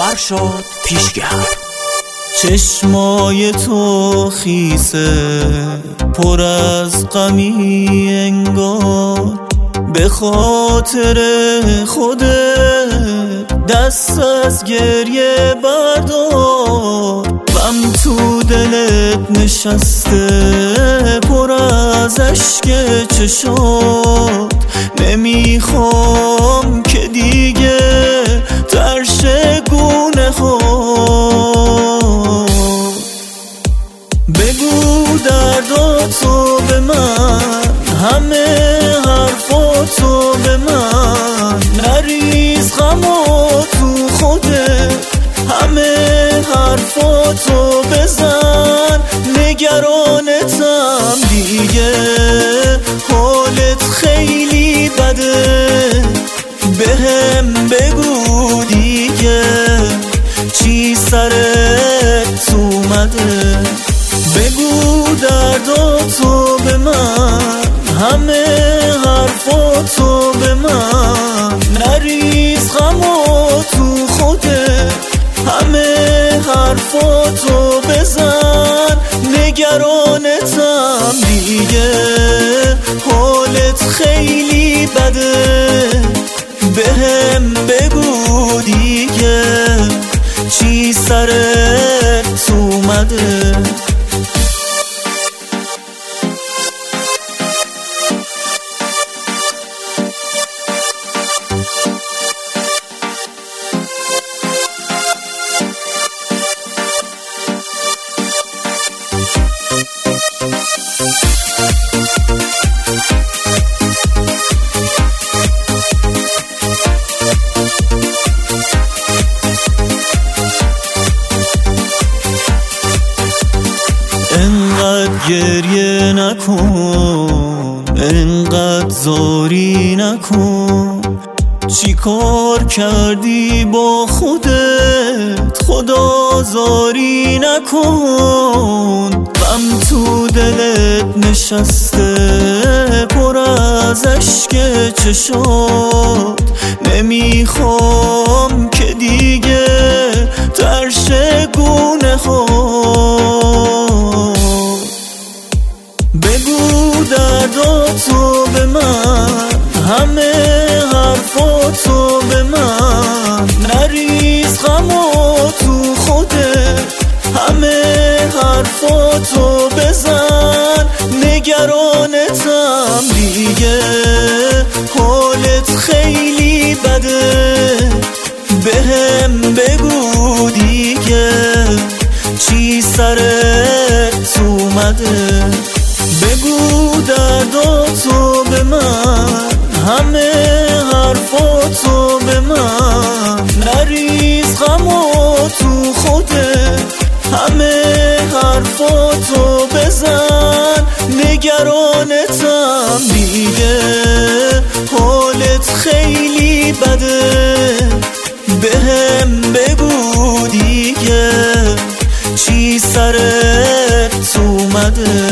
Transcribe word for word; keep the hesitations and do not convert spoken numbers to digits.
فرشاد پیشگر. چشمای تو خیسه پر از غمی انگار، به خاطر خودت دست از گریه بردار. غم تو دلت نشسته پر از اشک چشات، نمیخوام که دیگه ترشه گونه ها. بگو درداتو به من، همه حرفاتو به من، نریز غما تو خودت، همه حرفاتو بزن. نگرانتم دیگه، حالت خیلی بده، بهم بگو دیگه چی سرت اومده. بگو درداتو به من، همه حرفاتو به من، نریز غما تو خودت، همه حرفاتو بزن. نگرانتم دیگه، حالت خیلی بده، بهم بگو دیگه چی سرت اومده. انقدر گریه نکن، انقدر زاری نکن، چی کار کردی با خودت، خدا زاری نکن. غم تو دلت نشسته پر از اشک چشات، نمیخوام که دیگه ترشه گونه ها. بگو درداتو به من، همه حرفاتو به من، نریز غما تو خودت، همه حرفاتو بزن. نگرانتم دیگه، حالت خیلی بده، بهم بگو دیگه چی سرت اومده. بگو درداتو به من، همه حرفاتو به من، نریز غما تو خودت، همه حرفاتو بزن. نگرانتم دیگه، حالت خیلی بده، بهم بگو دیگه چی سرت اومده.